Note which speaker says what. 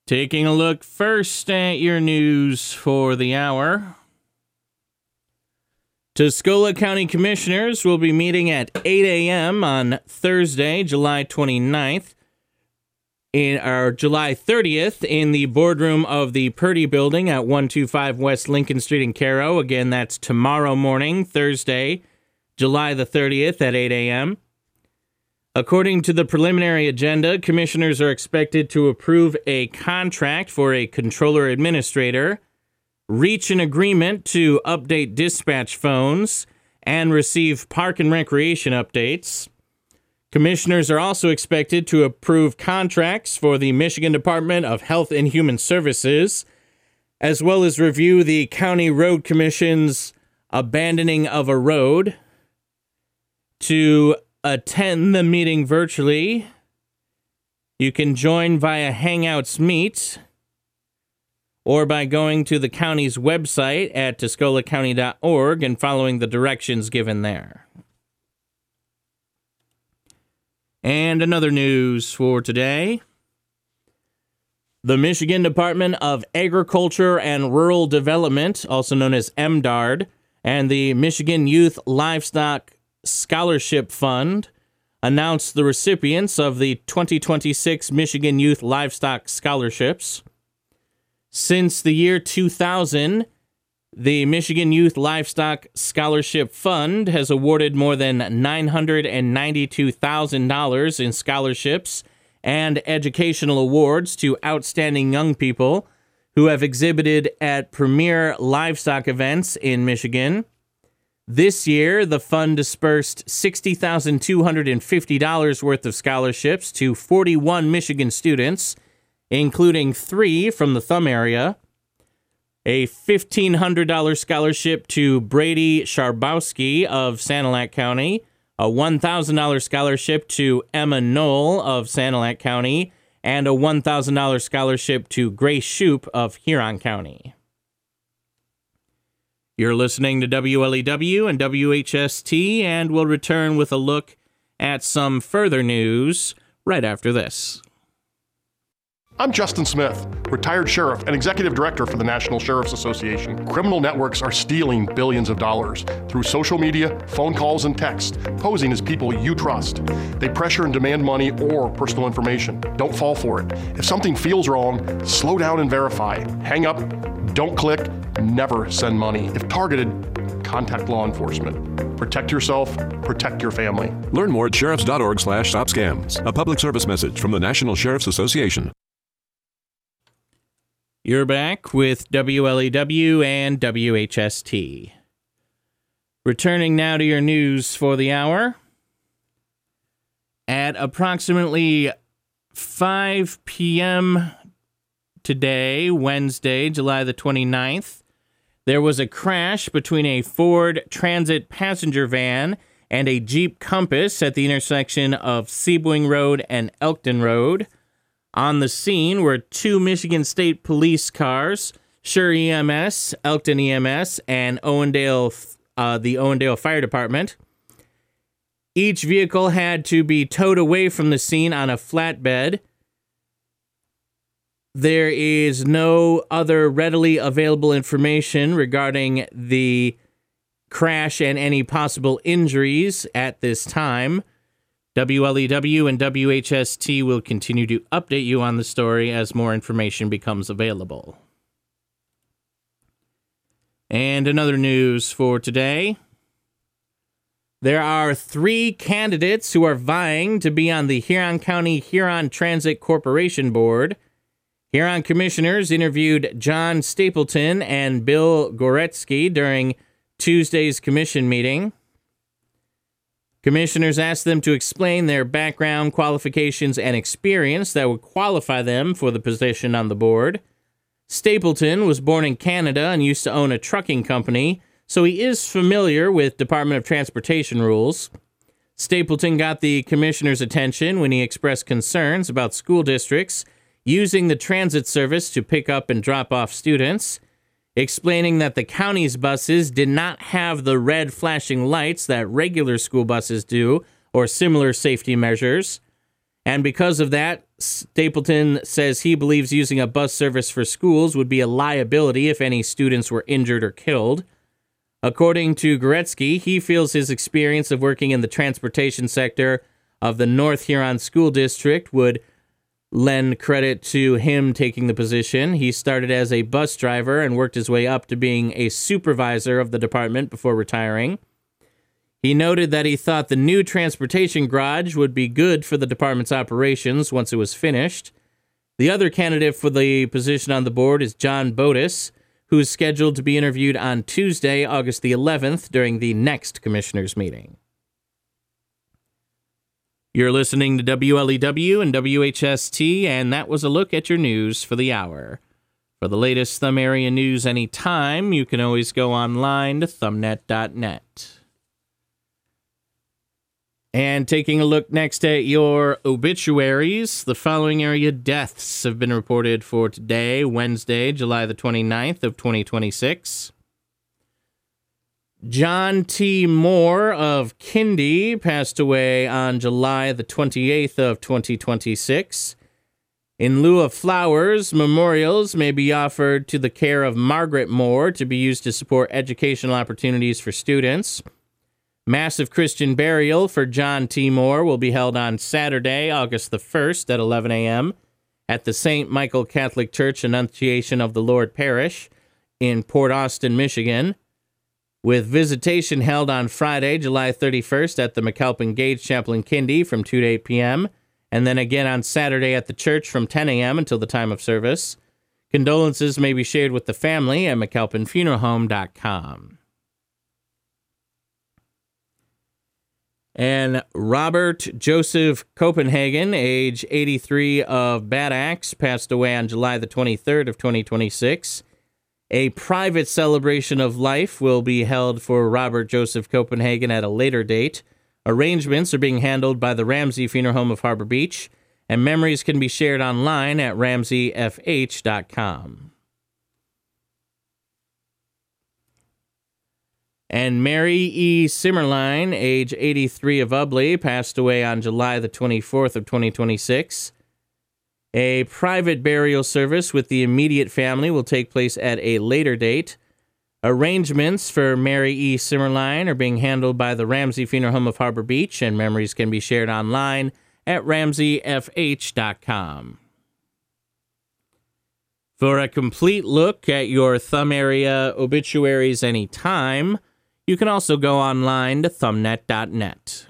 Speaker 1: Taking a look first at your news for the hour. Tuscola County Commissioners will be meeting at 8 a.m. on Thursday, July 29th, July 30th, in the boardroom of the Purdy Building at 125 West Lincoln Street in Cairo. Again, that's tomorrow morning, Thursday, July the 30th at 8 a.m. According to the preliminary agenda, commissioners are expected to approve a contract for a controller administrator, reach an agreement to update dispatch phones, and receive park and recreation updates. Commissioners are also expected to approve contracts for the Michigan Department of Health and Human Services, as well as review the County Road Commission's abandoning of a road. To attend the meeting virtually, you can join via Hangouts Meet or by going to the county's website at tuscolacounty.org and following the directions given there. And another news for today. The Michigan Department of Agriculture and Rural Development, also known as MDARD, and the Michigan Youth Livestock Scholarship Fund announced the recipients of the 2026 Michigan Youth Livestock Scholarships. Since the year 2000, the Michigan Youth Livestock Scholarship Fund has awarded more than $992,000 in scholarships and educational awards to outstanding young people who have exhibited at premier livestock events in Michigan. This year, the fund dispersed $60,250 worth of scholarships to 41 Michigan students, including 3 from the Thumb area, a $1,500 scholarship to Brady Sharbowski of Sanilac County, a $1,000 scholarship to Emma Knoll of Sanilac County, and a $1,000 scholarship to Grace Shoup of Huron County. You're listening to WLEW and WHST, and we'll return with a look at some further news right after this.
Speaker 2: I'm Justin Smith, retired sheriff and executive director for the National Sheriff's Association. Criminal networks are stealing billions of dollars through social media, phone calls, and text, posing as people you trust. They pressure and demand money or personal information. Don't fall for it. If something feels wrong, slow down and verify. Hang up, don't click, never send money. If targeted, contact law enforcement. Protect yourself, protect your family.
Speaker 3: Learn more at sheriffs.org/stopscams. A public service message from the National Sheriff's Association.
Speaker 1: You're back with WLEW and WHST. Returning now to your news for the hour. At approximately 5 p.m. today, Wednesday, July the 29th, there was a crash between a Ford Transit passenger van and a Jeep Compass at the intersection of Sebring Road and Elkton Road. On the scene were 2 Michigan State Police cars, Sure EMS, Elkton EMS, and the Owendale Fire Department. Each vehicle had to be towed away from the scene on a flatbed. There is no other readily available information regarding the crash and any possible injuries at this time. WLEW and WHST will continue to update you on the story as more information becomes available. And another news for today. There are 3 candidates who are vying to be on the Huron County Huron Transit Corporation Board. Huron commissioners interviewed John Stapleton and Bill Goretsky during Tuesday's commission meeting. Commissioners asked them to explain their background, qualifications, and experience that would qualify them for the position on the board. Stapleton was born in Canada and used to own a trucking company, so he is familiar with Department of Transportation rules. Stapleton got the commissioner's attention when he expressed concerns about school districts using the transit service to pick up and drop off students, explaining that the county's buses did not have the red flashing lights that regular school buses do, or similar safety measures, And because of that, Stapleton says he believes using a bus service for schools would be a liability if any students were injured or killed. According to Goretzky, he feels his experience of working in the transportation sector of the North Huron School District would lend credit to him taking the position. He started as a bus driver and worked his way up to being a supervisor of the department before retiring. He noted that he thought the new transportation garage would be good for the department's operations once it was finished. The other candidate for the position on the board is John Bodis, who is scheduled to be interviewed on Tuesday, August the 11th, during the next commissioners' meeting. You're listening to WLEW and WHST, and that was a look at your news for the hour. For the latest Thumb area news anytime, you can always go online to thumbnet.net. And taking a look next at your obituaries, the following area deaths have been reported for today, Wednesday, July the 29th of 2026. John T. Moore of Kindy passed away on July the 28th of 2026. In lieu of flowers, memorials may be offered to the care of Margaret Moore to be used to support educational opportunities for students. Massive Christian burial for John T. Moore will be held on Saturday, August the 1st at 11 a.m. at the St. Michael Catholic Church Annunciation of the Lord Parish in Port Austin, Michigan, with visitation held on Friday, July 31st at the McAlpin Gage Chapel in Kindy from 2 to 8 p.m., and then again on Saturday at the church from 10 a.m. until the time of service. Condolences may be shared with the family at McAlpinFuneralHome.com. And Robert Joseph Copenhagen, age 83 of Bad Axe, passed away on July the 23rd of 2026. A private celebration of life will be held for Robert Joseph Copenhagen at a later date. Arrangements are being handled by the Ramsey Funeral Home of Harbor Beach, and memories can be shared online at ramseyfh.com. And Mary E. Simmerline, age 83 of Ubley, passed away on July the 24th of 2026. A private burial service with the immediate family will take place at a later date. Arrangements for Mary E. Simmerline are being handled by the Ramsey Funeral Home of Harbor Beach, and memories can be shared online at ramseyfh.com. For a complete look at your Thumb area obituaries anytime, you can also go online to thumbnet.net.